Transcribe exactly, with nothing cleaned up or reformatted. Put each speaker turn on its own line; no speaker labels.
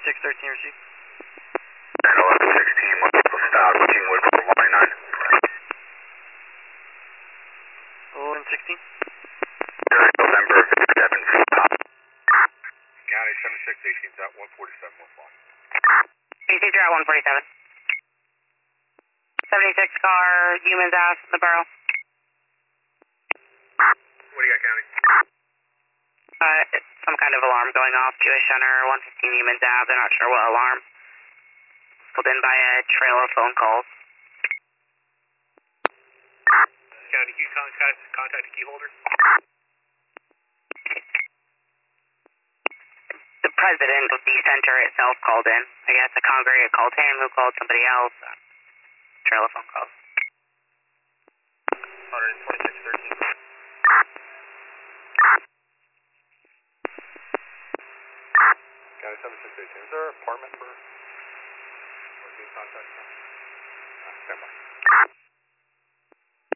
seventy-six thirteen received.
And eleven sixteen, multiple stop, Kingwood for Y nine.
eleven sixteen.
November seven stop.
County seventy-six eighteen's at one forty-seven, one block.
Received, you're at one forty-seven. seventy-six car, humans ass, the borough.
What do you got, County?
Uh, it's some kind of alarm going off. Jewish Center, one fifteen Humans Ave. They're not sure what alarm. Pulled in by a trail of phone calls.
County, can you contact, contact the key holder?
The president of the center itself called in. I guess the congregate called him, who called somebody else. Uh, trail of phone calls.
one twenty-six thirteen. County seventy-six eighteen. Is there an apartment for, for key contact? Uh, stand by.